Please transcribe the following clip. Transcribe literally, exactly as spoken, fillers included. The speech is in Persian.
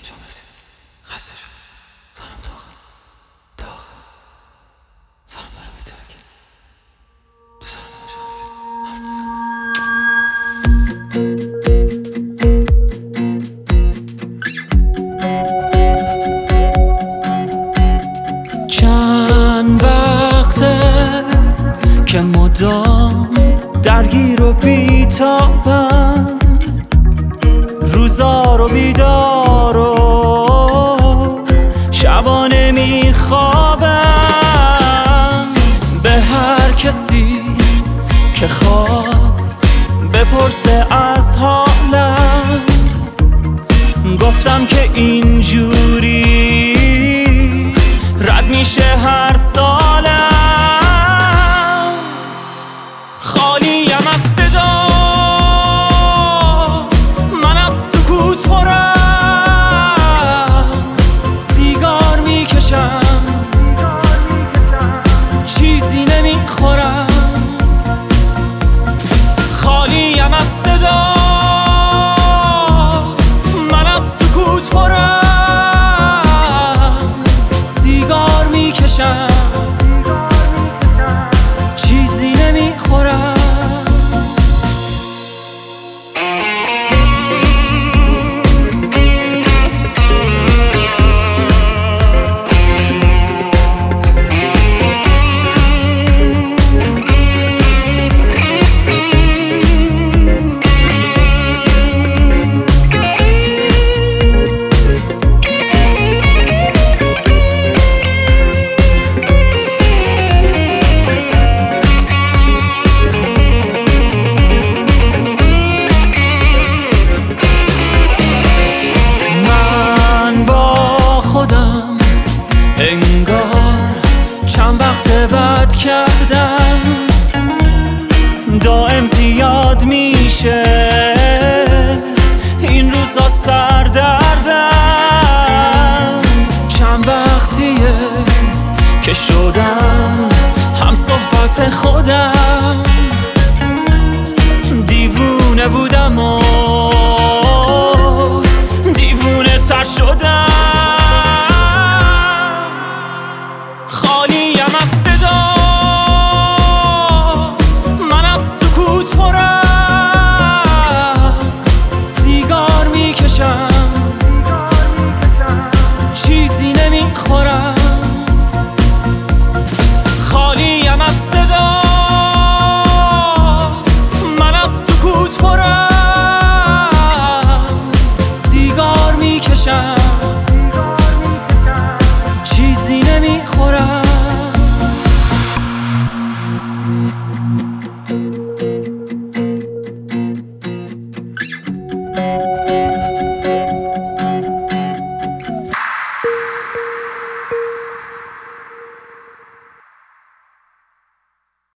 انجام رسید. خسته شد. سرم داغ داغ سرم داره میترکه. تو سرم نمیشه حرف نزن. چند وقته که مدام درگیر و بیتابم، روزا رو بیدار و شبانه میخوابم. به هر کسی که خواست بپرسه از حالم، گفتم که اینجوری رد میشه هر سالم. خالیم از صدا، من از سکوت پرم، سیگار میکشم چیزی نمیخورم. خالیم از صدا، من از سکوت پرم، سیگار میکشم چیزی نمیخورم. انگار چند وقت بد کردم، دائم زیاد میشه این روزا سردردم. چند وقتیه که شدم هم صحبت خودم، دیوونه بودم و دیوونه تر شدم. خالیم از صدا، من از سکوت پرم، سیگار میکشم چیزی نمیخورم. خالیم از صدا، من از سکوت پرم، سیگار میکشم